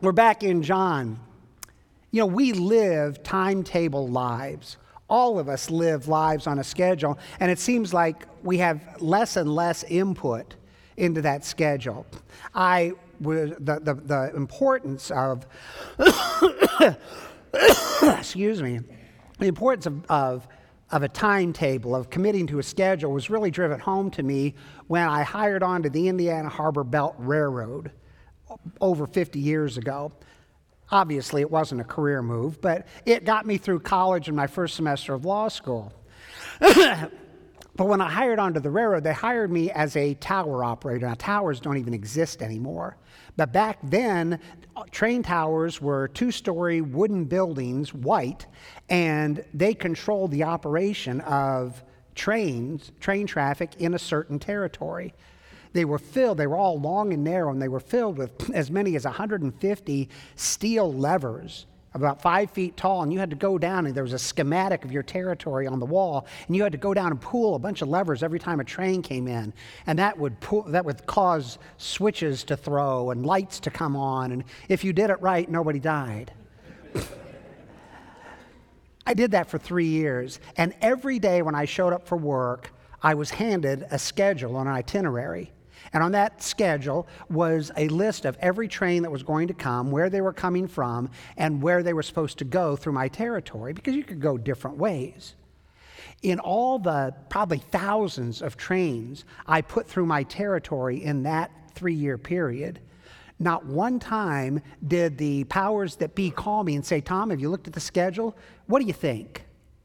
We're back in John. You know, we live timetable lives. All of us live lives on a schedule, and it seems like we have less and less input into that schedule. The importance of, excuse me, the importance of a timetable, of committing to a schedule was really driven home to me when I hired on to the Indiana Harbor Belt Railroad over 50 years ago. Obviously, it wasn't a career move, but it got me through college and my first semester of law school. But when I hired onto the railroad, they hired me as a tower operator. Now, towers don't even exist anymore. But back then, train towers were two-story wooden buildings, white, and they controlled the operation of train traffic in a certain territory. They were all long and narrow, and they were filled with as many as 150 steel levers, about 5 feet tall, and you had to go down, and there was a schematic of your territory on the wall, and you had to go down and pull a bunch of levers every time a train came in, and that would cause switches to throw and lights to come on, and if you did it right, nobody died. I did that for 3 years, and every day when I showed up for work, I was handed a schedule, an itinerary. And on that schedule was a list of every train that was going to come, where they were coming from, and where they were supposed to go through my territory, because you could go different ways. In all the probably thousands of trains I put through my territory in that 3-year period, not one time did the powers that be call me and say, "Tom, have you looked at the schedule? What do you think?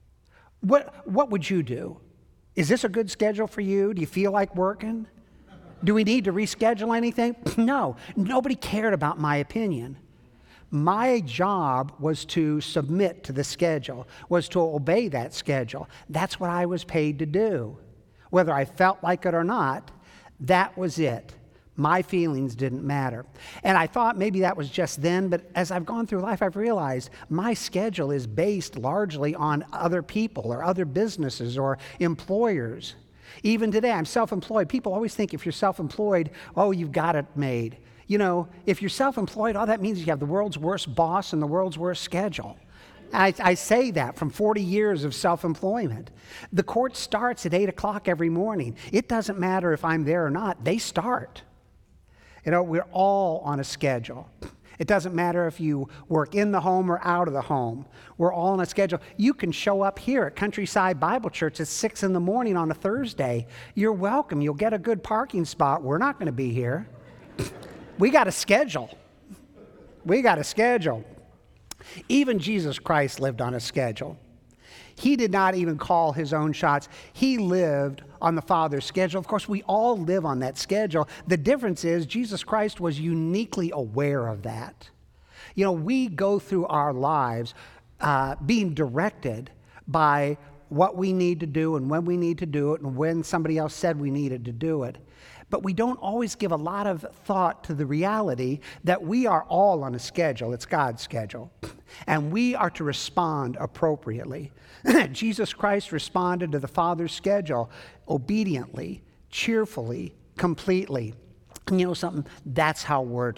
What would you do? Is this a good schedule for you? Do you feel like working? Do we need to reschedule anything?" No, nobody cared about my opinion. My job was to submit to the schedule, was to obey that schedule. That's what I was paid to do. Whether I felt like it or not, that was it. My feelings didn't matter. And I thought maybe that was just then, but as I've gone through life, I've realized my schedule is based largely on other people or other businesses or employers. Even today, I'm self-employed. People always think if you're self-employed, oh, you've got it made. You know, if you're self-employed, all that means is you have the world's worst boss and the world's worst schedule. I say that from 40 years of self-employment. The court starts at 8 o'clock every morning. It doesn't matter if I'm there or not. They start. You know, we're all on a schedule. It doesn't matter if you work in the home or out of the home. We're all on a schedule. You can show up here at Countryside Bible Church at 6 in the morning on a Thursday. You're welcome. You'll get a good parking spot. We're not going to be here. We got a schedule. We got a schedule. Even Jesus Christ lived on a schedule. He did not even call his own shots. He lived on the Father's schedule. Of course, we all live on that schedule. The difference is Jesus Christ was uniquely aware of that. You know, we go through our lives being directed by what we need to do and when we need to do it and when somebody else said we needed to do it. But we don't always give a lot of thought to the reality that we are all on a schedule. It's God's schedule. And we are to respond appropriately. Jesus Christ responded to the Father's schedule obediently, cheerfully, completely. And you know something? That's how we're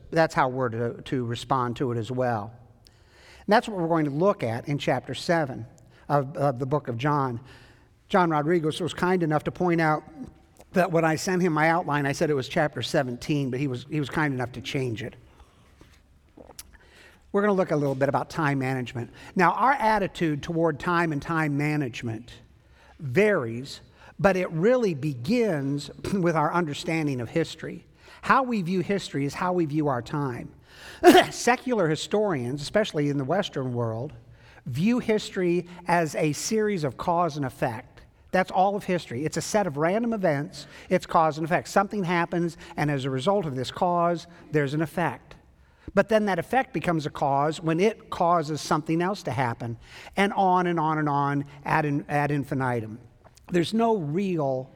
to respond to it as well. And that's what we're going to look at in chapter 7 of the book of John. John Rodriguez was kind enough to point out that when I sent him my outline, I said it was chapter 17, but he was kind enough to change it. We're going to look a little bit about time management. Now, our attitude toward time and time management varies, but it really begins with our understanding of history. How we view history is how we view our time. Secular historians, especially in the Western world, view history as a series of cause and effect. That's all of history. It's a set of random events. It's cause and effect. Something happens, and as a result of this cause, there's an effect. But then that effect becomes a cause when it causes something else to happen, and on and on and on ad infinitum. There's no real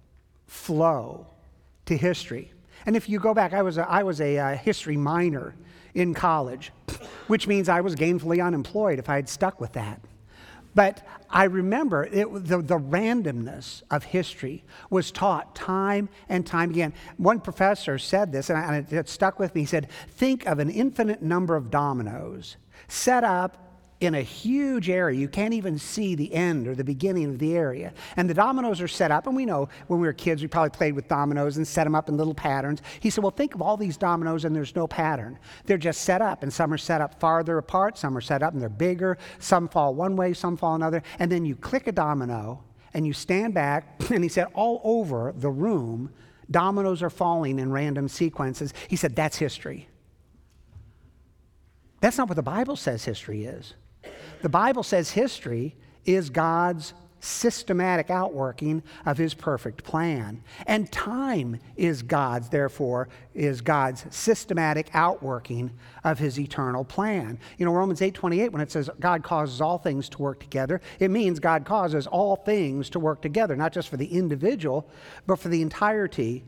flow to history. And if you go back, I was a history minor in college, which means I was gainfully unemployed if I had stuck with that. But I remember the randomness of history was taught time and time again. One professor said this, and it stuck with me. He said, think of an infinite number of dominoes set up in a huge area. You can't even see the end or the beginning of the area. And the dominoes are set up, and we know when we were kids, we probably played with dominoes and set them up in little patterns. He said, well, think of all these dominoes and there's no pattern. They're just set up, and some are set up farther apart, some are set up and they're bigger, some fall one way, some fall another. And then you click a domino and you stand back, and he said, all over the room, dominoes are falling in random sequences. He said, that's history. That's not what the Bible says history is. The Bible says history is God's systematic outworking of his perfect plan. And time is God's systematic outworking of his eternal plan. You know, Romans 8:28, when it says God causes all things to work together, it means God causes all things to work together, not just for the individual, but for the entirety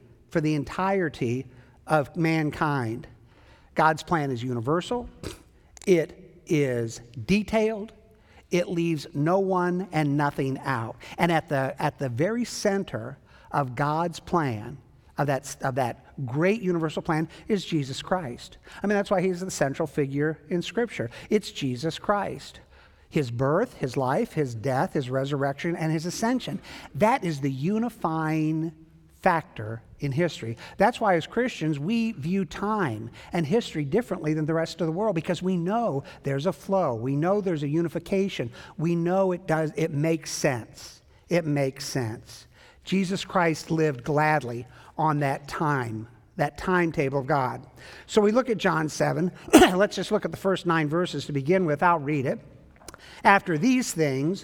of mankind. God's plan is universal. It is detailed. It leaves no one and nothing out. And at the very center of God's plan, of that great universal plan, is Jesus Christ. I mean, that's why he's the central figure in Scripture. It's Jesus Christ. His birth, his life, his death, his resurrection, and his ascension. That is the unifying factor in history. That's why as Christians we view time and history differently than the rest of the world, because we know there's a flow. We know there's a unification. We know it makes sense. It makes sense. Jesus Christ lived gladly on that timetable of God. So we look at John 7. Let's just look at the first 9 verses to begin with. I'll read it. After these things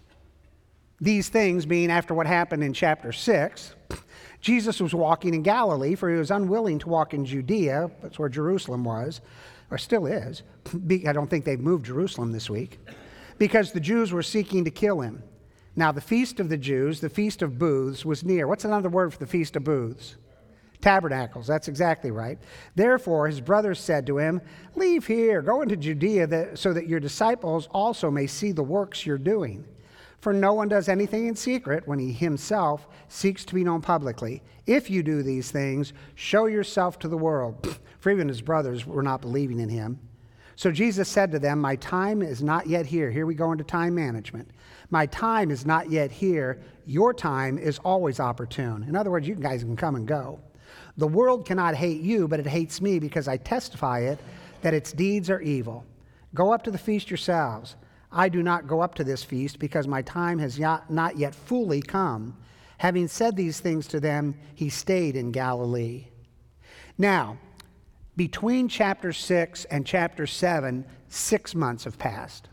being after what happened in chapter 6, Jesus was walking in Galilee, for he was unwilling to walk in Judea. That's where Jerusalem was, or still is. I don't think they've moved Jerusalem this week, because the Jews were seeking to kill him. Now the feast of the Jews, the feast of booths, was near. What's another word for the feast of booths? Tabernacles. That's exactly right. Therefore his brothers said to him, leave here, go into Judea, so that your disciples also may see the works you're doing. For no one does anything in secret when he himself seeks to be known publicly. If you do these things, show yourself to the world. For even his brothers were not believing in him. So Jesus said to them, my time is not yet here. Here we go into time management. My time is not yet here. Your time is always opportune. In other words, you guys can come and go. The world cannot hate you, but it hates me because I testify it that its deeds are evil. Go up to the feast yourselves. I do not go up to this feast because my time has not yet fully come. Having said these things to them, he stayed in Galilee. Now, between chapter 6 and chapter 7, 6 months have passed.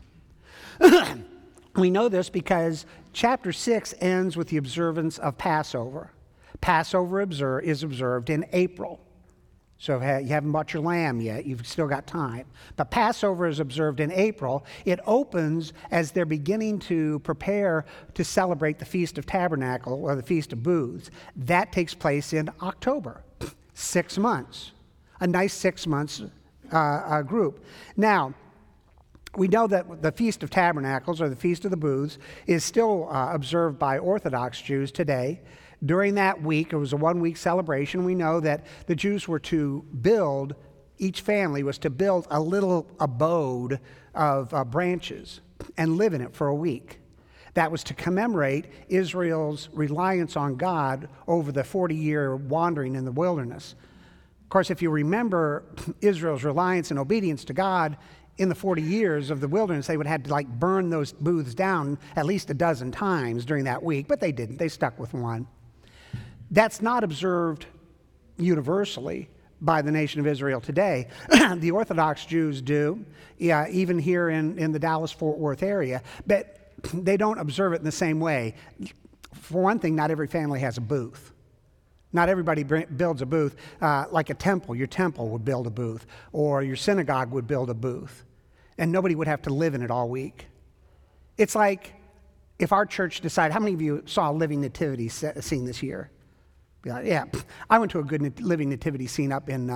We know this because chapter 6 ends with the observance of Passover. Passover is observed in April. So if you haven't bought your lamb yet, you've still got time. But Passover is observed in April. It opens as they're beginning to prepare to celebrate the Feast of Tabernacle or the Feast of Booths. That takes place in October. 6 months. A nice 6 months group. Now, we know that the Feast of Tabernacles or the Feast of the Booths is still observed by Orthodox Jews today. During that week, it was a 1-week celebration. We know that the Jews were to build, each family was to build a little abode of branches and live in it for a week. That was to commemorate Israel's reliance on God over the 40-year wandering in the wilderness. Of course, if you remember Israel's reliance and obedience to God in the 40 years of the wilderness, they would have to burn those booths down at least a dozen times during that week, but they didn't. They stuck with one. That's not observed universally by the nation of Israel today. The Orthodox Jews do, even here in the Dallas-Fort Worth area, but they don't observe it in the same way. For one thing, not every family has a booth. Not everybody builds a booth like a temple. Your temple would build a booth, or your synagogue would build a booth, and nobody would have to live in it all week. It's like if our church decided, how many of you saw a living nativity scene this year? Yeah, I went to a good living nativity scene up in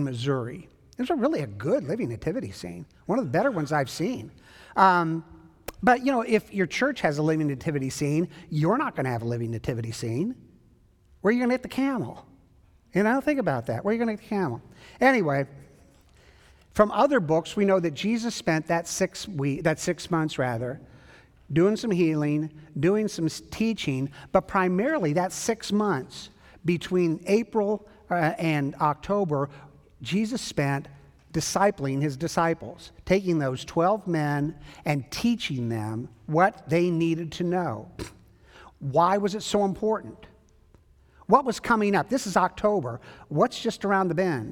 Missouri. It was really a good living nativity scene, one of the better ones I've seen. But, if your church has a living nativity scene, you're not going to have a living nativity scene. Where are you going to get the camel? Think about that. Where are you going to get the camel? Anyway, from other books, we know that Jesus spent that 6 months doing some healing, doing some teaching, but primarily that 6 months between April and October, Jesus spent discipling his disciples, taking those 12 men and teaching them what they needed to know. Why was it so important? What was coming up? This is October. What's just around the bend?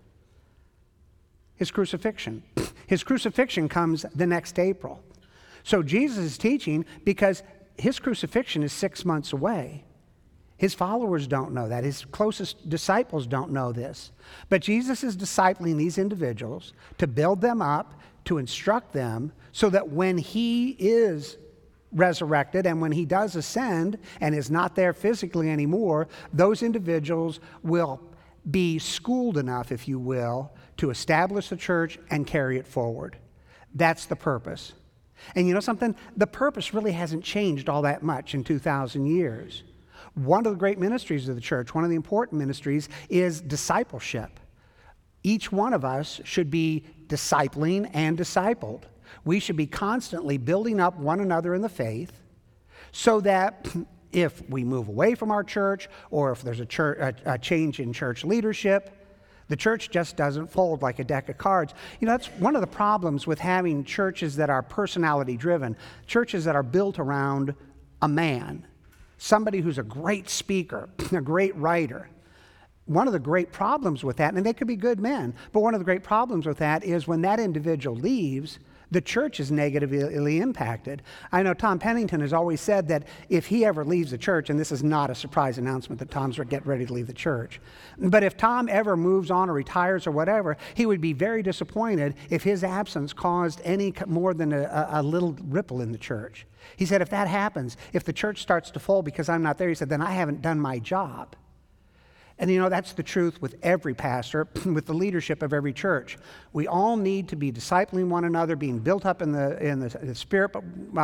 His crucifixion. His crucifixion comes the next April. So Jesus is teaching because his crucifixion is 6 months away. His followers don't know that. His closest disciples don't know this. But Jesus is discipling these individuals to build them up, to instruct them, so that when he is resurrected and when he does ascend and is not there physically anymore, those individuals will be schooled enough, if you will, to establish the church and carry it forward. That's the purpose. And you know something? The purpose really hasn't changed all that much in 2,000 years. One of the great ministries of the church, one of the important ministries, is discipleship. Each one of us should be discipling and discipled. We should be constantly building up one another in the faith so that if we move away from our church or if there's a change in church leadership, the church just doesn't fold like a deck of cards. That's one of the problems with having churches that are personality-driven, churches that are built around a man. Somebody who's a great speaker, a great writer. One of the great problems with that, and they could be good men, but one of the great problems with that is when that individual leaves, the church is negatively impacted. I know Tom Pennington has always said that if he ever leaves the church, and this is not a surprise announcement that Tom's getting ready to leave the church, but if Tom ever moves on or retires or whatever, he would be very disappointed if his absence caused any more than a little ripple in the church. He said, if that happens, if the church starts to fold because I'm not there, he said, then I haven't done my job. And that's the truth with every pastor, with the leadership of every church. We all need to be discipling one another, being built up in the spirit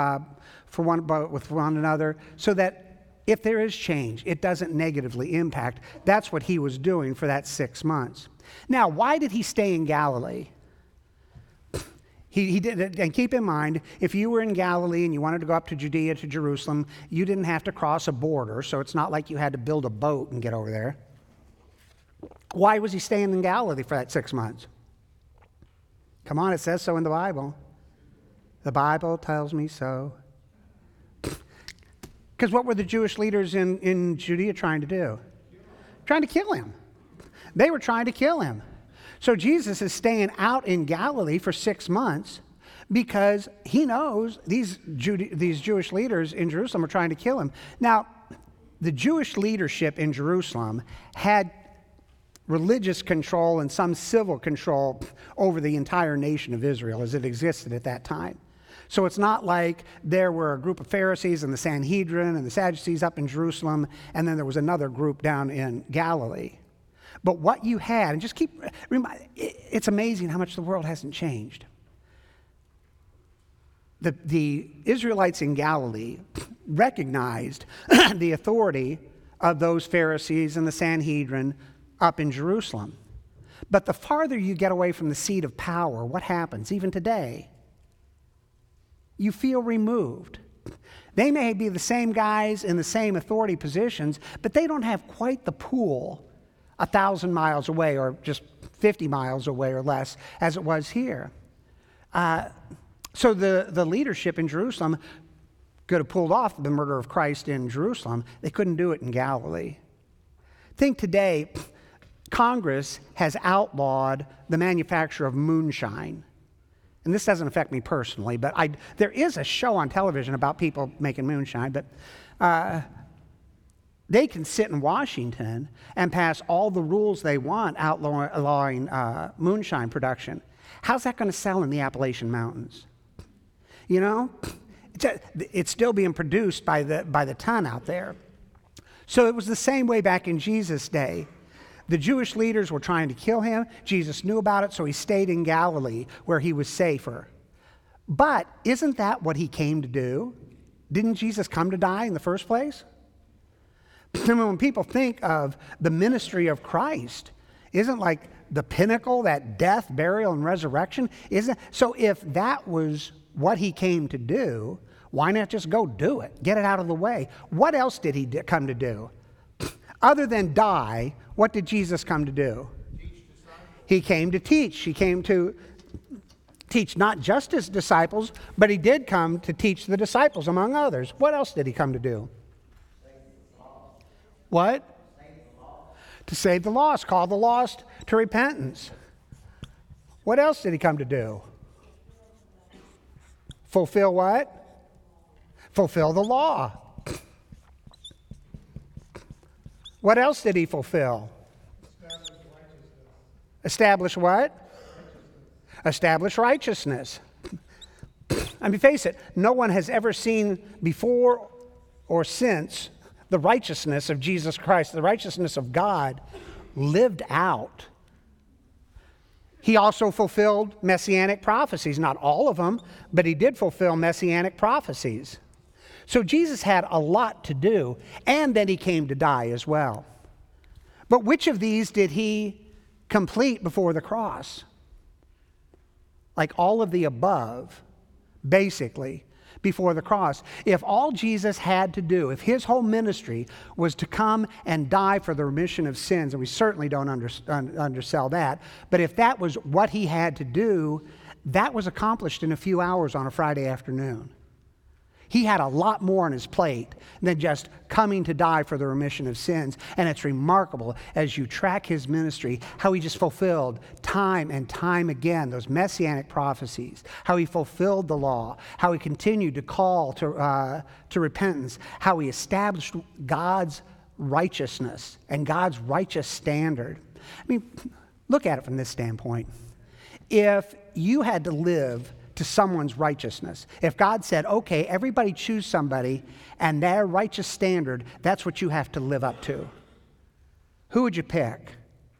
with one another, so that if there is change, it doesn't negatively impact. That's what he was doing for that 6 months. Now, why did he stay in Galilee? He did, and keep in mind, if you were in Galilee and you wanted to go up to Judea, to Jerusalem, you didn't have to cross a border, so it's not like you had to build a boat and get over there. Why was he staying in Galilee for that 6 months? Come on, it says so in the Bible. The Bible tells me so. Because what were the Jewish leaders in Judea trying to do? Trying to kill him. They were trying to kill him. So Jesus is staying out in Galilee for 6 months because he knows these Jewish leaders in Jerusalem are trying to kill him. Now, the Jewish leadership in Jerusalem had religious control and some civil control over the entire nation of Israel as it existed at that time. So it's not like there were a group of Pharisees and the Sanhedrin and the Sadducees up in Jerusalem, and then there was another group down in Galilee. But what you had, and just it's amazing how much the world hasn't changed. The Israelites in Galilee recognized the authority of those Pharisees and the Sanhedrin up in Jerusalem. But the farther you get away from the seat of power, what happens? Even today, you feel removed. They may be the same guys in the same authority positions, but they don't have quite the pool 1,000 miles away or just 50 miles away or less as it was here. So the leadership in Jerusalem could have pulled off the murder of Christ in Jerusalem. They couldn't do it in Galilee. Think today, Congress has outlawed the manufacture of moonshine. And this doesn't affect me personally, but there is a show on television about people making moonshine, but they can sit in Washington and pass all the rules they want outlawing moonshine production. How's that going to sell in the Appalachian Mountains? You know, it's still being produced by the ton out there. So it was the same way back in Jesus' day. The Jewish leaders were trying to kill him. Jesus knew about it, so he stayed in Galilee where he was safer. But isn't that what he came to do? Didn't Jesus come to die in the first place? I mean, when people think of the ministry of Christ, isn't like the pinnacle, that death, burial, and resurrection? Isn't so? If that was what he came to do, why not just go do it? Get it out of the way. What else did he come to do? Other than die, what did Jesus come to do? He came to teach. He came to teach not just his disciples, but he did come to teach the disciples, among others. What else did he come to do? What? To save the lost, call the lost to repentance. What else did he come to do? Fulfill what? Fulfill the law. What else did he fulfill? Establish what? Establish righteousness. I mean, face it, no one has ever seen before or since the righteousness of Jesus Christ, the righteousness of God lived out. He also fulfilled messianic prophecies, not all of them, but he did fulfill messianic prophecies. So Jesus had a lot to do, and then he came to die as well. But which of these did he complete before the cross? Like all of the above, basically, before the cross. If all Jesus had to do, if his whole ministry was to come and die for the remission of sins, and we certainly don't undersell that, but if that was what he had to do, that was accomplished in a few hours on a Friday afternoon. He had a lot more on his plate than just coming to die for the remission of sins. And it's remarkable as you track his ministry, how he just fulfilled time and time again those messianic prophecies, how he fulfilled the law, how he continued to call to repentance, how he established God's righteousness and God's righteous standard. I mean, look at it from this standpoint. If you had to live to someone's righteousness. If God said, okay, everybody choose somebody, and their righteous standard, that's what you have to live up to, who would you pick?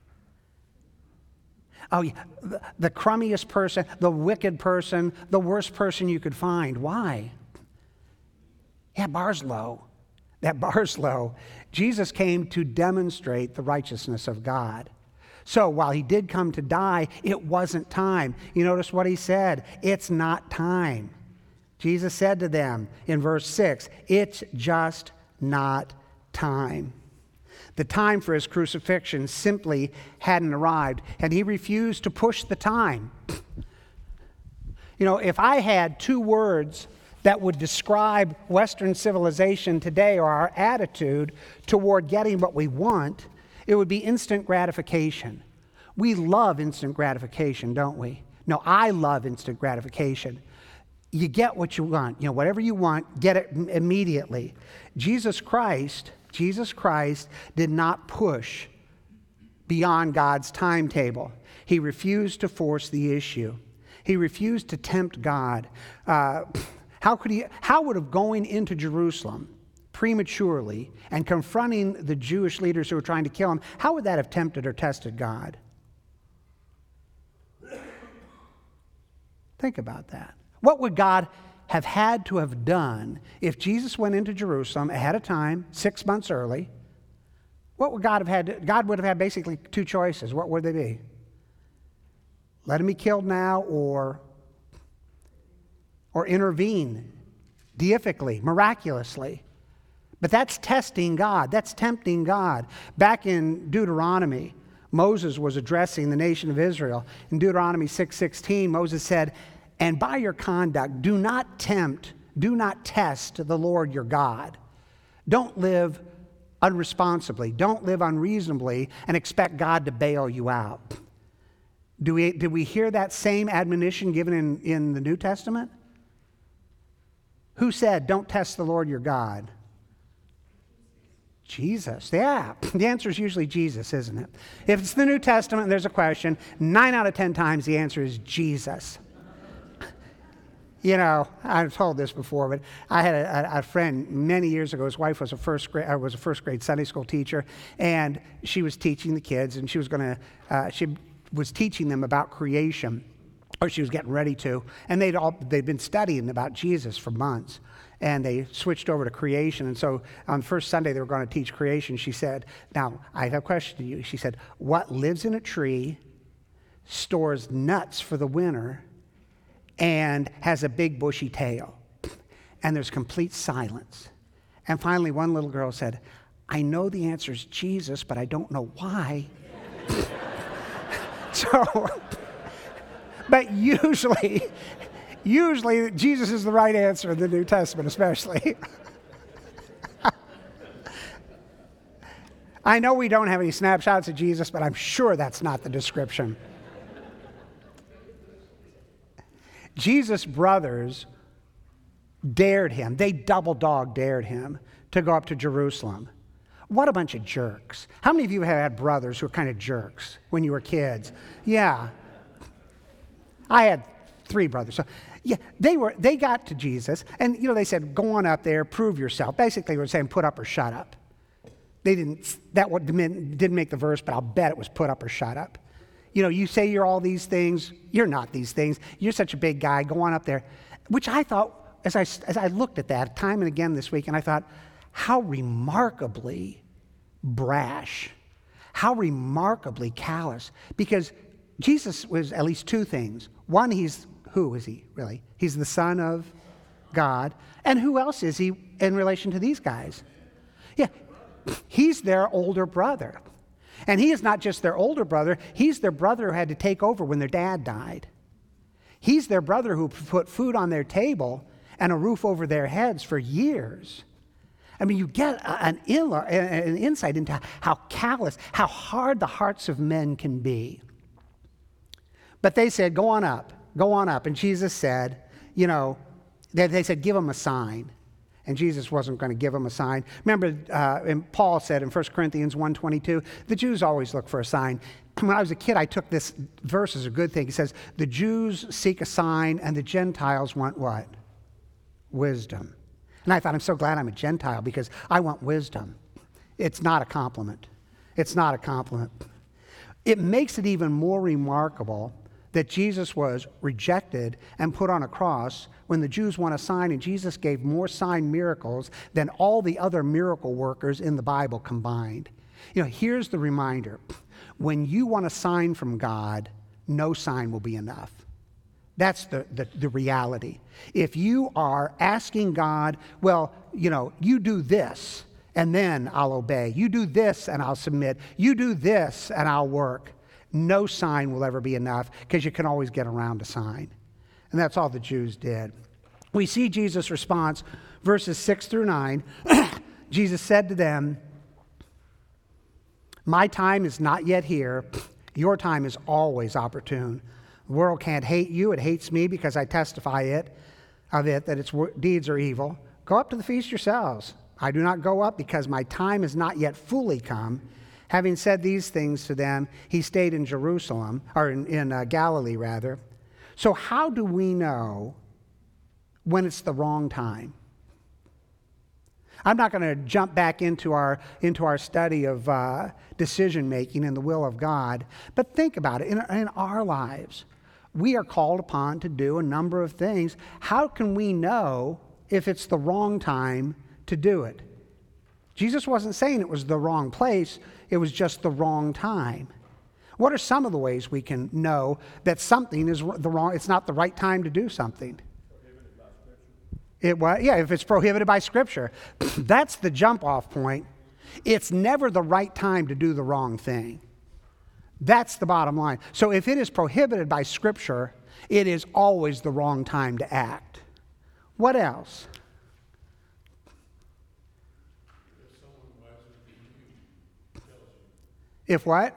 Oh, yeah, the crummiest person, the wicked person, the worst person you could find. Why? Yeah, bar's low. That bar's low. Jesus came to demonstrate the righteousness of God. So while he did come to die, it wasn't time. You notice what he said? It's not time. Jesus said to them in verse 6, it's just not time. The time for his crucifixion simply hadn't arrived, and he refused to push the time. You know, if I had two words that would describe Western civilization today or our attitude toward getting what we want, it would be instant gratification. We love instant gratification, don't we? No, I love instant gratification. You get what you want. You know, whatever you want, get it immediately. Jesus Christ did not push beyond God's timetable. He refused to force the issue. He refused to tempt God. How would have going into Jerusalem prematurely and confronting the Jewish leaders who were trying to kill him, how would that have tempted or tested God? Think about that. What would God have had to have done if Jesus went into Jerusalem ahead of time, 6 months early? What would God have had? God would have had basically two choices. What would they be? Let him be killed now, or intervene deifically, miraculously. But that's testing God. That's tempting God. Back in Deuteronomy, Moses was addressing the nation of Israel. In Deuteronomy 6:16, Moses said, and by your conduct, do not test the Lord your God. Don't live unresponsibly. Don't live unreasonably and expect God to bail you out. Did we hear that same admonition given in the New Testament? Who said, don't test the Lord your God? Jesus. Yeah, the answer is usually Jesus, isn't it? If it's the New Testament and there's a question, 9 out of 10 times the answer is Jesus. You know, I've told this before, but I had a friend many years ago. His wife was a first grade Sunday school teacher, and she was teaching the kids, and she was teaching them about creation. or she was getting ready to, and they'd been studying about Jesus for months, and they switched over to creation. And so on the first Sunday they were going to teach creation. She said, now, I have a question to you. She said, what lives in a tree, stores nuts for the winter, and has a big bushy tail? And there's complete silence. And finally one little girl said, I know the answer is Jesus, but I don't know why. So, but usually Jesus is the right answer in the New Testament, especially. I know we don't have any snapshots of Jesus, but I'm sure that's not the description. Jesus' brothers dared him. They double dog dared him to go up to Jerusalem. What a bunch of jerks. How many of you have had brothers who were kind of jerks when you were kids? Yeah. I had 3 brothers. So, yeah, they got to Jesus, and they said, go on up there, prove yourself. Basically, they were saying, put up or shut up. Didn't make the verse, but I'll bet it was put up or shut up. You say you're all these things, you're not these things. You're such a big guy, go on up there. Which I thought, as I looked at that time and again this week, and I thought, how remarkably brash, how remarkably callous. Because Jesus was at least 2 things. One, who is he really? He's the Son of God. And who else is he in relation to these guys? Yeah, he's their older brother. And he is not just their older brother, he's their brother who had to take over when their dad died. He's their brother who put food on their table and a roof over their heads for years. I mean, you get an insight into how callous, how hard the hearts of men can be. But they said, go on up. And Jesus said, they said, give him a sign. And Jesus wasn't going to give him a sign. Remember, and Paul said in 1 Corinthians 1:22, the Jews always look for a sign. When I was a kid, I took this verse as a good thing. He says, the Jews seek a sign and the Gentiles want what? Wisdom. And I thought, I'm so glad I'm a Gentile because I want wisdom. It's not a compliment. It's not a compliment. It makes it even more remarkable that Jesus was rejected and put on a cross when the Jews want a sign, and Jesus gave more sign miracles than all the other miracle workers in the Bible combined. Here's the reminder. When you want a sign from God, no sign will be enough. That's the reality. If you are asking God, well, you do this, and then I'll obey. You do this, and I'll submit. You do this, and I'll work. No sign will ever be enough because you can always get around a sign. And that's all the Jews did. We see Jesus' response, verses 6 through 9. Jesus said to them, my time is not yet here. Your time is always opportune. The world can't hate you. It hates me because I testify of it that its deeds are evil. Go up to the feast yourselves. I do not go up because my time is not yet fully come. Having said these things to them, he stayed in Jerusalem, or in Galilee rather. So how do we know when it's the wrong time? I'm not going to jump back into our study of decision making and the will of God, but think about it. In our lives, we are called upon to do a number of things. How can we know if it's the wrong time to do it? Jesus wasn't saying it was the wrong place, it was just the wrong time. What are some of the ways we can know that something is it's not the right time to do something? If it's prohibited by Scripture. That's the jump-off point. It's never the right time to do the wrong thing. That's the bottom line. So if it is prohibited by Scripture, it is always the wrong time to act. What else? If what?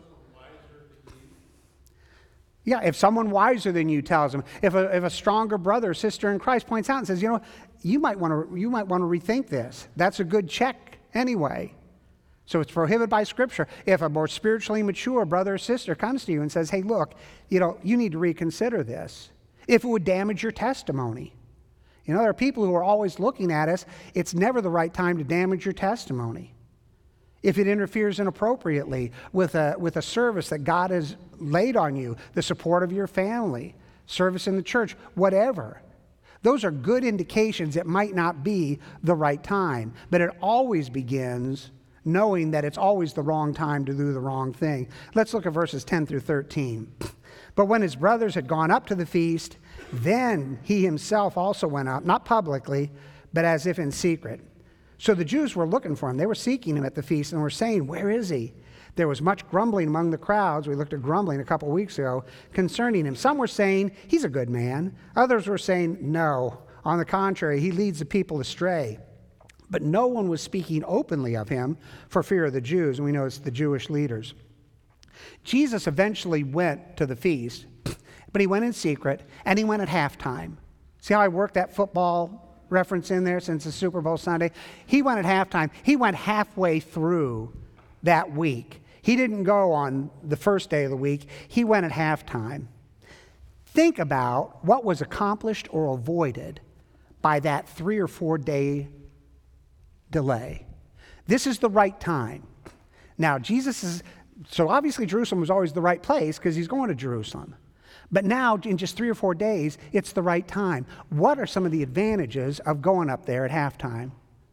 Yeah, if someone wiser than you tells them, if a stronger brother or sister in Christ points out and says, you might want to rethink this. That's a good check anyway. So it's prohibited by Scripture. If a more spiritually mature brother or sister comes to you and says, hey, look, you need to reconsider this. If it would damage your testimony. There are people who are always looking at us. It's never the right time to damage your testimony. If it interferes inappropriately with a service that God has laid on you, the support of your family, service in the church, whatever. Those are good indications it might not be the right time, but it always begins knowing that it's always the wrong time to do the wrong thing. Let's look at verses 10 through 13. But when his brothers had gone up to the feast, then he himself also went up, not publicly, but as if in secret. So the Jews were looking for him. They were seeking him at the feast and were saying, "Where is he?" There was much grumbling among the crowds. We looked at grumbling a couple weeks ago concerning him. Some were saying, "He's a good man." Others were saying, "No, on the contrary, he leads the people astray." But no one was speaking openly of him for fear of the Jews, and we know it's the Jewish leaders. Jesus eventually went to the feast, but he went in secret, and he went at halftime. See how I worked that football reference in there since it's Super Bowl Sunday? He went at halftime. He went halfway through that week. He didn't go on the first day of the week. He went at halftime. Think about what was accomplished or avoided by that 3 or 4 day delay. This is the right time. Now, so obviously Jerusalem was always the right place because he's going to Jerusalem. But now, in just 3 or 4 days, it's the right time. What are some of the advantages of going up there at halftime?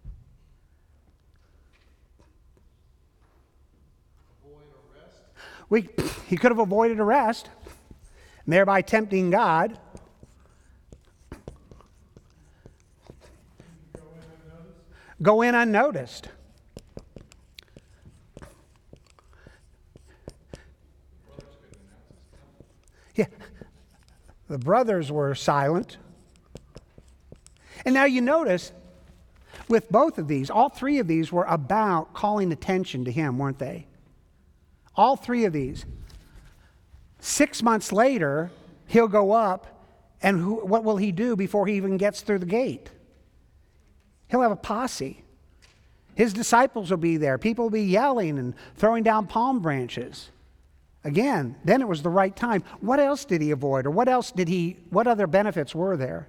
He could have avoided arrest, thereby tempting God. Go in unnoticed. Yeah. The brothers were silent. And now you notice, with both of these, all three of these were about calling attention to him, weren't they? All three of these. 6 months later, he'll go up, and what will he do before he even gets through the gate? He'll have a posse. His disciples will be there. People will be yelling and throwing down palm branches. Again, then it was the right time. What else did he avoid? Or what other benefits were there?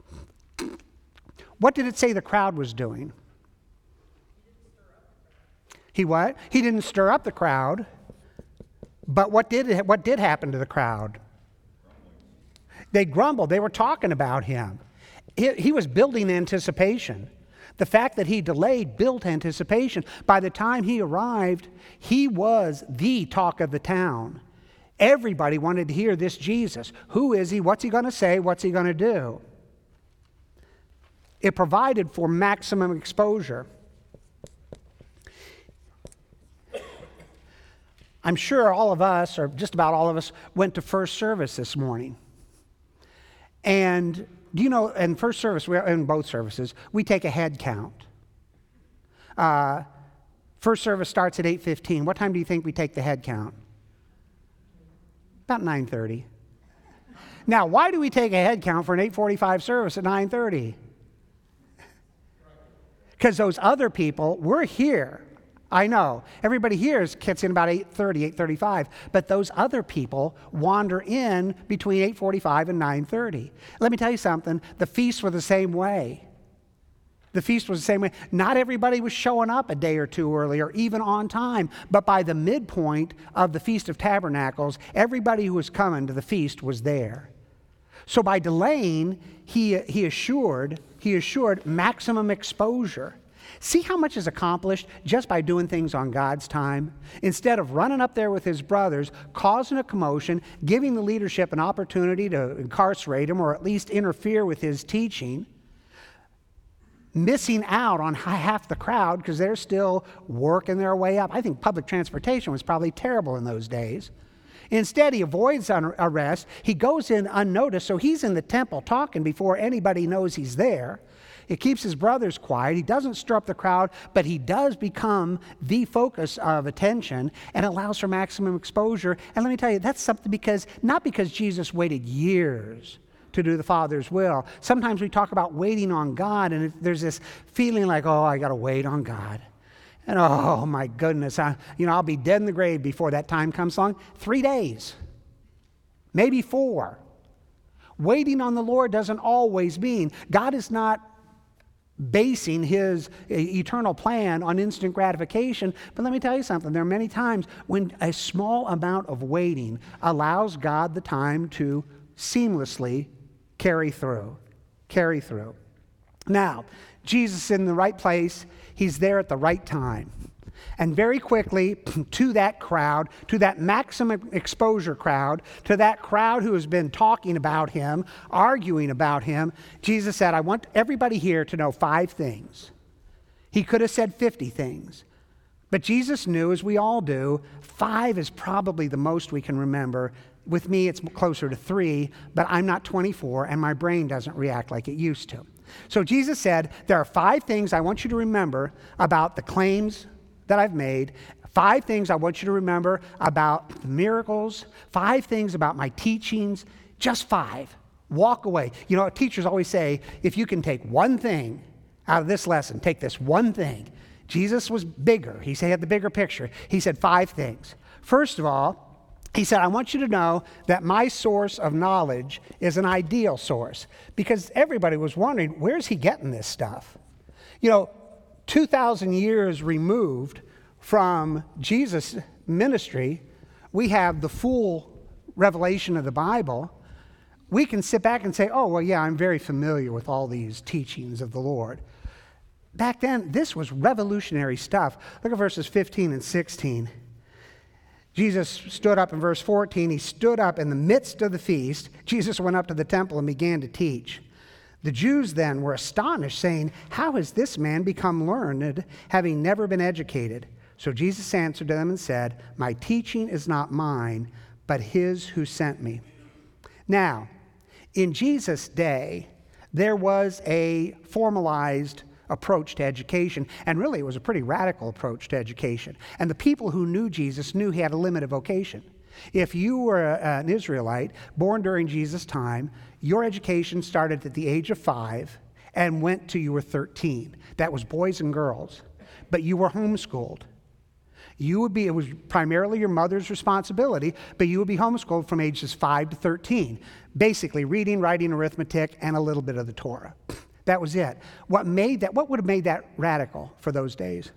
What did it say the crowd was doing? He what? He didn't stir up the crowd. But what did happen to the crowd? They grumbled. They were talking about him. He was building anticipation. The fact that he delayed built anticipation. By the time he arrived, he was the talk of the town. Everybody wanted to hear this Jesus. Who is he? What's he going to say? What's he going to do? It provided for maximum exposure. I'm sure all of us, or just about all of us, went to first service this morning. And do you know, in first service, in both services, we take a head count. First service starts at 8:15. What time do you think we take the head count? About 9:30. Now, why do we take a head count for an 8:45 service at 9:30? Because those other people, we're here. I know. Everybody here gets in about 8:30, 8:35. But those other people wander in between 8:45 and 9:30. Let me tell you something. The feasts were the same way. The feast was the same way. Not everybody was showing up a day or two early or even on time. But by the midpoint of the Feast of Tabernacles, everybody who was coming to the feast was there. So by delaying, he assured maximum exposure. See how much is accomplished just by doing things on God's time? Instead of running up there with his brothers, causing a commotion, giving the leadership an opportunity to incarcerate him or at least interfere with his teaching, missing out on half the crowd because they're still working their way up. I think public transportation was probably terrible in those days. Instead, he avoids arrest. He goes in unnoticed, so he's in the temple talking before anybody knows he's there. It keeps his brothers quiet. He doesn't stir up the crowd, but he does become the focus of attention and allows for maximum exposure. And let me tell you, that's something not because Jesus waited years to do the Father's will. Sometimes we talk about waiting on God, and there's this feeling like, oh, I got to wait on God. And oh, my goodness, I'll be dead in the grave before that time comes along. 3 days, maybe 4. Waiting on the Lord doesn't always mean God is not basing his eternal plan on instant gratification. But let me tell you something. There are many times when a small amount of waiting allows God the time to seamlessly carry through. Carry through. Now, Jesus is in the right place. He's there at the right time. And very quickly, to that crowd, to that maximum exposure crowd, to that crowd who has been talking about him, arguing about him, Jesus said, I want everybody here to know 5 things. He could have said 50 things. But Jesus knew, as we all do, 5 is probably the most we can remember. With me, it's closer to 3, but I'm not 24, and my brain doesn't react like it used to. So Jesus said, there are 5 things I want you to remember about the claims that I've made, 5 things I want you to remember about the miracles, 5 things about my teachings, just 5. Walk away. You know, teachers always say, if you can take one thing out of this lesson, take this one thing. Jesus was bigger. He had the bigger picture. He said 5 things. First of all, he said, I want you to know that my source of knowledge is an ideal source, because everybody was wondering, where's he getting this stuff? You know, 2,000 years removed from Jesus' ministry, we have the full revelation of the Bible. We can sit back and say, oh, well, yeah, I'm very familiar with all these teachings of the Lord. Back then, this was revolutionary stuff. Look at verses 15 and 16. Jesus stood up in verse 14. He stood up in the midst of the feast. Jesus went up to the temple and began to teach. The Jews then were astonished, saying, how has this man become learned, having never been educated? So Jesus answered them and said, my teaching is not mine, but his who sent me. Now, in Jesus' day, there was a formalized approach to education, and really it was a pretty radical approach to education. And the people who knew Jesus knew he had a limited vocation. If you were an Israelite born during Jesus' time, your education started at the age of 5 and went till you were 13. That was boys and girls. But you were homeschooled. It was primarily your mother's responsibility, but you would be homeschooled from ages 5 to 13. Basically, reading, writing, arithmetic, and a little bit of the Torah. That was it. What would have made that radical for those days?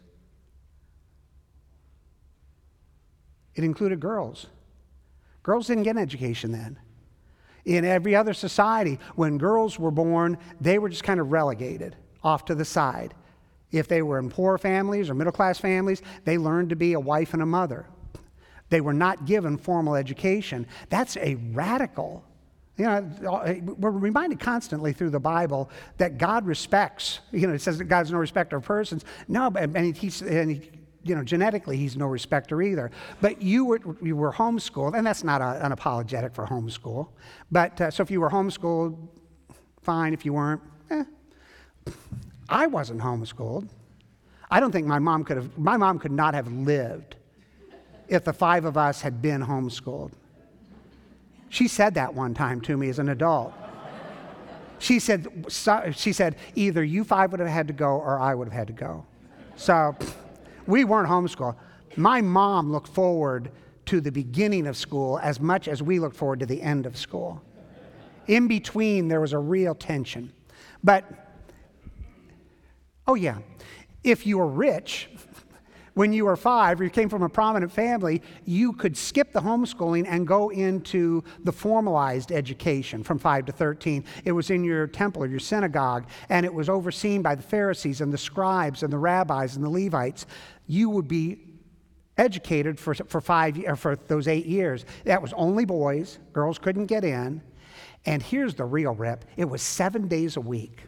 It included girls. Girls didn't get an education then. In every other society, when girls were born, they were just kind of relegated off to the side. If they were in poor families or middle-class families, they learned to be a wife and a mother. They were not given formal education. That's a radical. You know, we're reminded constantly through the Bible that God respects. You know, it says that God's no respecter of persons. No, genetically, he's no respecter either. But you were homeschooled, and that's not unapologetic for homeschool. But so if you were homeschooled, fine. If you weren't, I wasn't homeschooled. I don't think my mom could not have lived if the 5 of us had been homeschooled. She said that one time to me as an adult. She said, either you 5 would have had to go or I would have had to go. So we weren't homeschooled. My mom looked forward to the beginning of school as much as we looked forward to the end of school. In between, there was a real tension. But, oh yeah, if you were rich, when you were 5, or you came from a prominent family, you could skip the homeschooling and go into the formalized education from 5 to 13. It was in your temple or your synagogue, and it was overseen by the Pharisees and the scribes and the rabbis and the Levites. You would be educated for those 8 years. That was only boys. Girls couldn't get in. And here's the real rip. It was 7 days a week.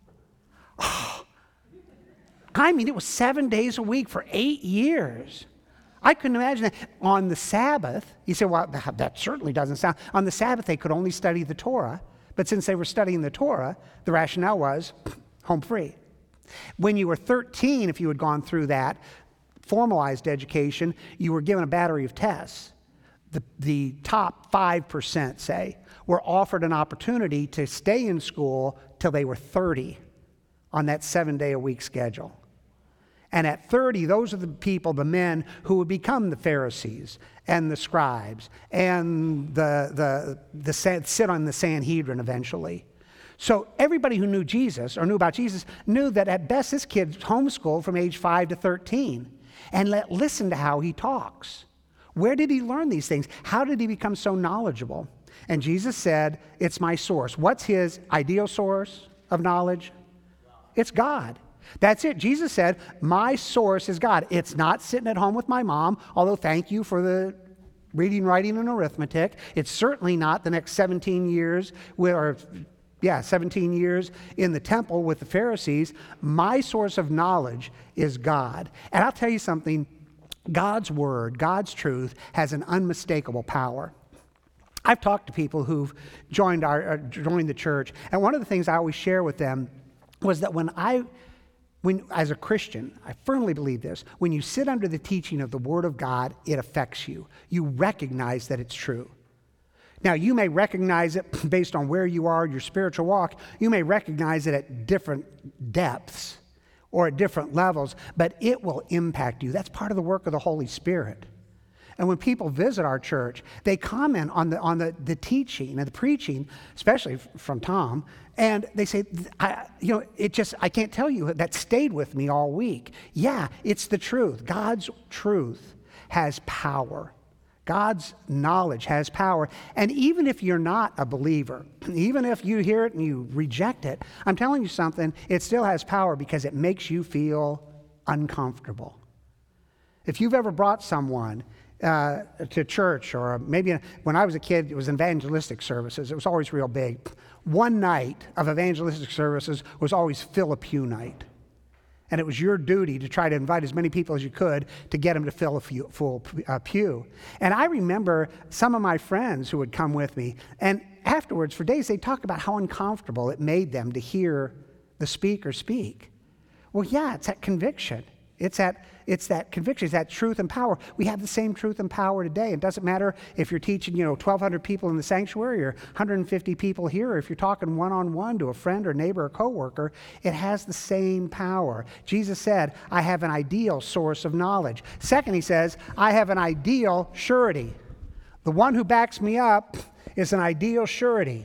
I mean, it was 7 days a week for 8 years. I couldn't imagine that. On the Sabbath, you say, well, that certainly doesn't sound. On the Sabbath, they could only study the Torah. But since they were studying the Torah, the rationale was home free. When you were 13, if you had gone through that formalized education, you were given a battery of tests. The top 5%, say, were offered an opportunity to stay in school till they were 30 on that 7-day-a-week schedule. And at 30, those are the people, the men, who would become the Pharisees and the scribes and sit on the Sanhedrin eventually. So everybody who knew Jesus or knew about Jesus knew that at best this kid's homeschooled from age 5 to 13. And listen to how he talks. Where did he learn these things? How did he become so knowledgeable? And Jesus said, it's my source. What's his ideal source of knowledge? It's God. That's it. Jesus said, my source is God. It's not sitting at home with my mom, although thank you for the reading, writing, and arithmetic. It's certainly not the next 17 years 17 years in the temple with the Pharisees. My source of knowledge is God. And I'll tell you something, God's word, God's truth has an unmistakable power. I've talked to people who've joined the church, and one of the things I always share with them was that when as a Christian, I firmly believe this, when you sit under the teaching of the Word of God, it affects you. You recognize that it's true. Now, you may recognize it based on where you are in your spiritual walk. You may recognize it at different depths or at different levels, but it will impact you. That's part of the work of the Holy Spirit. And when people visit our church, they comment on the teaching and the preaching, especially from Tom, and they say, I can't tell you, that stayed with me all week. Yeah, it's the truth. God's truth has power. God's knowledge has power. And even if you're not a believer, even if you hear it and you reject it, I'm telling you something, it still has power because it makes you feel uncomfortable. If you've ever brought someone to church, or maybe when I was a kid, it was evangelistic services. It was always real big. One night of evangelistic services was always fill a pew night. And it was your duty to try to invite as many people as you could to get them to fill a full pew. And I remember some of my friends who would come with me, and afterwards, for days, they'd talk about how uncomfortable it made them to hear the speaker speak. Well, yeah, it's that conviction. It's that conviction, it's that truth and power. We have the same truth and power today. It doesn't matter if you're teaching, 1,200 people in the sanctuary or 150 people here, or if you're talking one-on-one to a friend or neighbor or coworker, it has the same power. Jesus said, I have an ideal source of knowledge. Second, he says, I have an ideal surety. The one who backs me up is an ideal surety.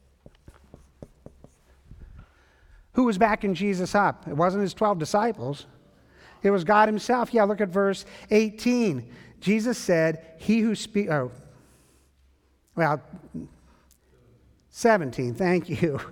Who was backing Jesus up? It wasn't his 12 disciples. It was God himself. Yeah, look at verse 18. Jesus said, 17, thank you.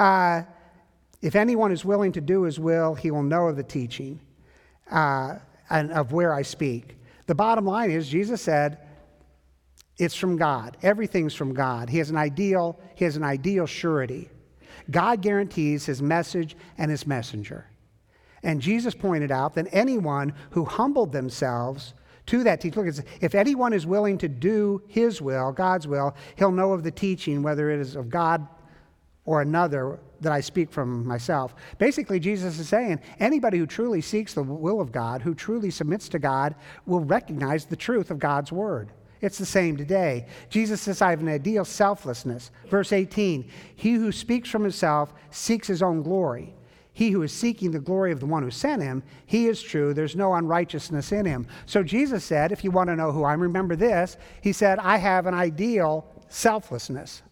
If anyone is willing to do his will, he will know of the teaching and of where I speak. The bottom line is, Jesus said, it's from God. Everything's from God. He has an ideal surety. God guarantees his message and his messenger. And Jesus pointed out that anyone who humbled themselves to that teaching, look, if anyone is willing to do his will, God's will, he'll know of the teaching, whether it is of God or another that I speak from myself. Basically, Jesus is saying anybody who truly seeks the will of God, who truly submits to God, will recognize the truth of God's word. It's the same today. Jesus says, I have an ideal selflessness. Verse 18, he who speaks from himself seeks his own glory. He who is seeking the glory of the one who sent him, he is true. There's no unrighteousness in him. So Jesus said, if you want to know who I am, remember this. He said, I have an ideal selflessness.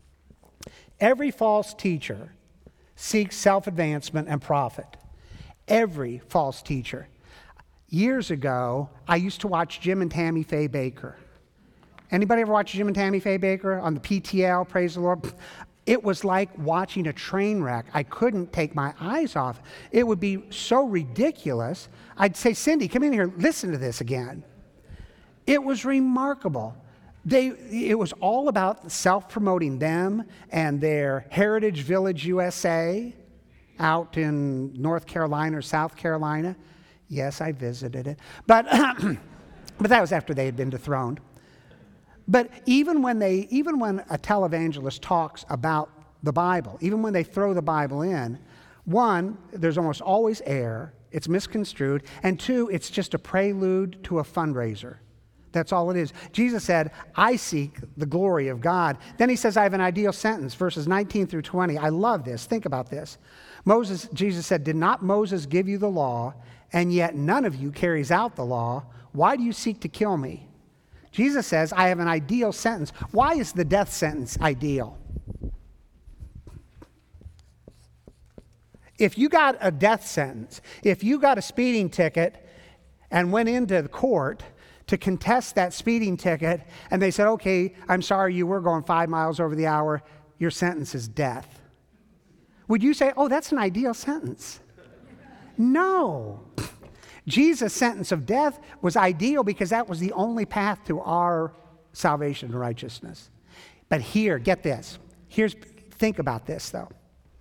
Every false teacher seeks self-advancement and profit. Every false teacher. Years ago, I used to watch Jim and Tammy Faye Baker. Anybody ever watch Jim and Tammy Faye Baker on the PTL? Praise the Lord. It was like watching a train wreck. I couldn't take my eyes off. It would be so ridiculous. I'd say, Cindy, come in here, listen to this again. It was remarkable. It was all about self-promoting them and their Heritage Village USA out in North Carolina or South Carolina. Yes, I visited it. But that was after they had been dethroned. But even when a televangelist talks about the Bible, even when they throw the Bible in, one, there's almost always error, it's misconstrued, and two, it's just a prelude to a fundraiser. That's all it is. Jesus said, I seek the glory of God. Then he says, I have an ideal sentence, verses 19 through 20. I love this. Think about this. Jesus said, did not Moses give you the law, and yet none of you carries out the law? Why do you seek to kill me? Jesus says, I have an ideal sentence. Why is the death sentence ideal? If you got a death sentence, if you got a speeding ticket and went into the court to contest that speeding ticket, and they said, okay, I'm sorry, you were going 5 miles over the hour. Your sentence is death. Would you say, oh, that's an ideal sentence? No. Jesus' sentence of death was ideal because that was the only path to our salvation and righteousness. But here, get this. Think about this, though.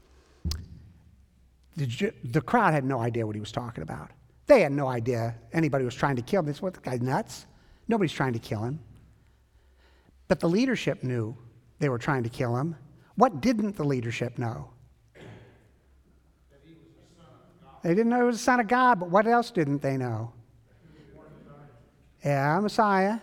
The crowd had no idea what he was talking about. They had no idea anybody was trying to kill him. They said, what, the guy's nuts? Nobody's trying to kill him. But the leadership knew they were trying to kill him. What didn't the leadership know? That he was the Son of God. They didn't know he was the Son of God, but what else didn't they know? Yeah, Messiah.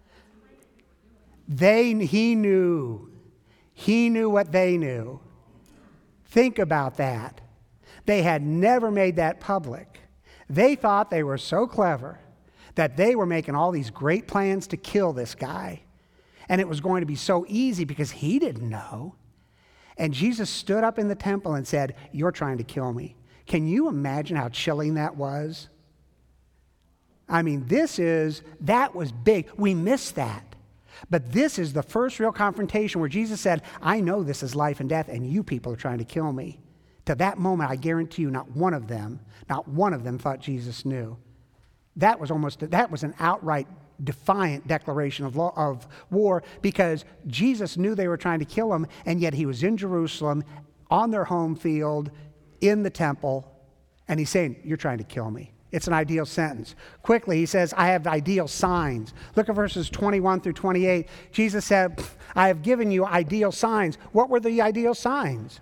He knew. He knew what they knew. Think about that. They had never made that public. They thought they were so clever that they were making all these great plans to kill this guy. And it was going to be so easy because he didn't know. And Jesus stood up in the temple and said, you're trying to kill me. Can you imagine how chilling that was? I mean, that was big. We missed that. But this is the first real confrontation where Jesus said, I know this is life and death, and you people are trying to kill me. To that moment, I guarantee you, not one of them thought Jesus knew. That was an outright defiant declaration of war because Jesus knew they were trying to kill him, and yet he was in Jerusalem, on their home field, in the temple, and he's saying, you're trying to kill me. It's an ideal sentence. Quickly, he says, I have ideal signs. Look at verses 21 through 28. Jesus said, I have given you ideal signs. What were the ideal signs?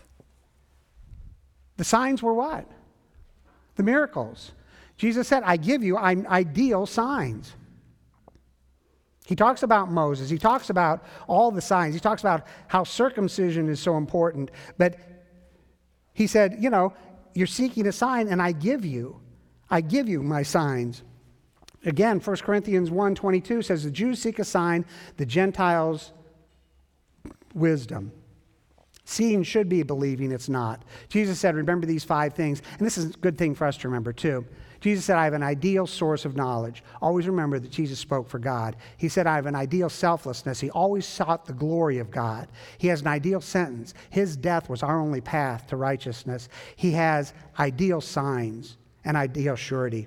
The signs were what? The miracles. Jesus said, I give you ideal signs. He talks about Moses. He talks about all the signs. He talks about how circumcision is so important. But he said, you're seeking a sign, and I give you my signs. Again, 1 Corinthians 1:22 says, the Jews seek a sign, the Gentiles wisdom. Seeing should be believing, it's not. Jesus said, remember these 5 things. And this is a good thing for us to remember too. Jesus said, I have an ideal source of knowledge. Always remember that Jesus spoke for God. He said, I have an ideal selflessness. He always sought the glory of God. He has an ideal sentence. His death was our only path to righteousness. He has ideal signs and ideal surety.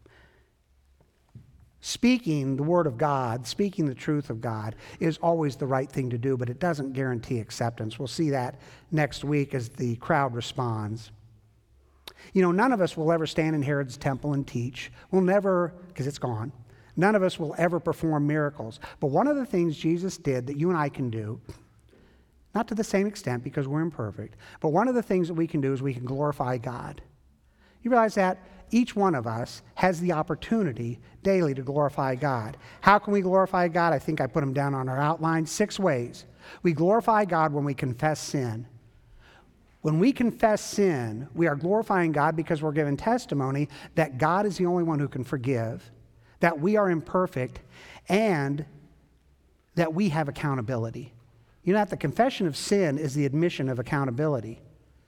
Speaking the word of God, speaking the truth of God is always the right thing to do, but it doesn't guarantee acceptance. We'll see that next week as the crowd responds. None of us will ever stand in Herod's temple and teach. We'll never, because it's gone. None of us will ever perform miracles. But one of the things Jesus did that you and I can do, not to the same extent because we're imperfect, but one of the things that we can do is we can glorify God. You realize that? Each one of us has the opportunity daily to glorify God. How can we glorify God? I think I put them down on our outline. 6 ways. We glorify God when we confess sin. When we confess sin, we are glorifying God because we're giving testimony that God is the only one who can forgive, that we are imperfect, and that we have accountability. That the confession of sin is the admission of accountability.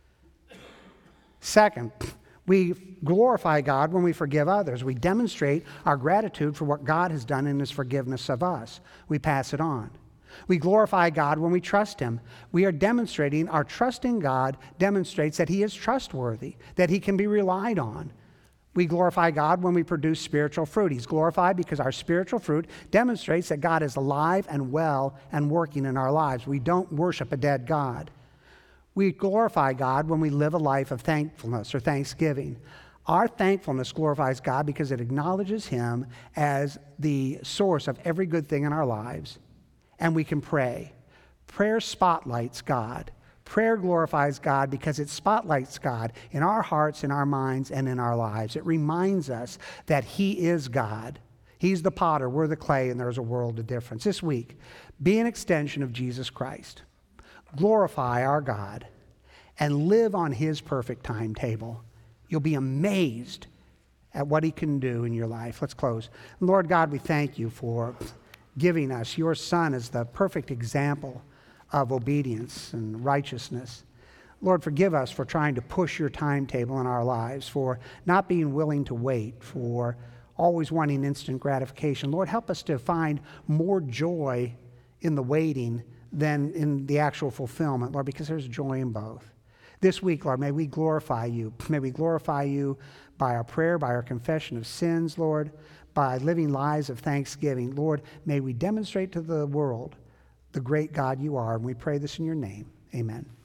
Second, we glorify God when we forgive others. We demonstrate our gratitude for what God has done in his forgiveness of us. We pass it on. We glorify God when we trust him. We are demonstrating our trust in God demonstrates that he is trustworthy, that he can be relied on. We glorify God when we produce spiritual fruit. He's glorified because our spiritual fruit demonstrates that God is alive and well and working in our lives. We don't worship a dead God. We glorify God when we live a life of thankfulness or thanksgiving. Our thankfulness glorifies God because it acknowledges him as the source of every good thing in our lives. And we can pray. Prayer spotlights God. Prayer glorifies God because it spotlights God in our hearts, in our minds, and in our lives. It reminds us that he is God. He's the potter, we're the clay, and there's a world of difference. This week, be an extension of Jesus Christ. Glorify our God and live on his perfect timetable. You'll be amazed at what he can do in your life. Let's close. Lord God, we thank you for giving us your Son as the perfect example of obedience and righteousness. Lord, forgive us for trying to push your timetable in our lives, for not being willing to wait, for always wanting instant gratification. Lord, help us to find more joy in the waiting than in the actual fulfillment, Lord, because there's joy in both. This week, Lord, may we glorify you. May we glorify you by our prayer, by our confession of sins, Lord, by living lives of thanksgiving. Lord, may we demonstrate to the world the great God you are, and we pray this in your name. Amen.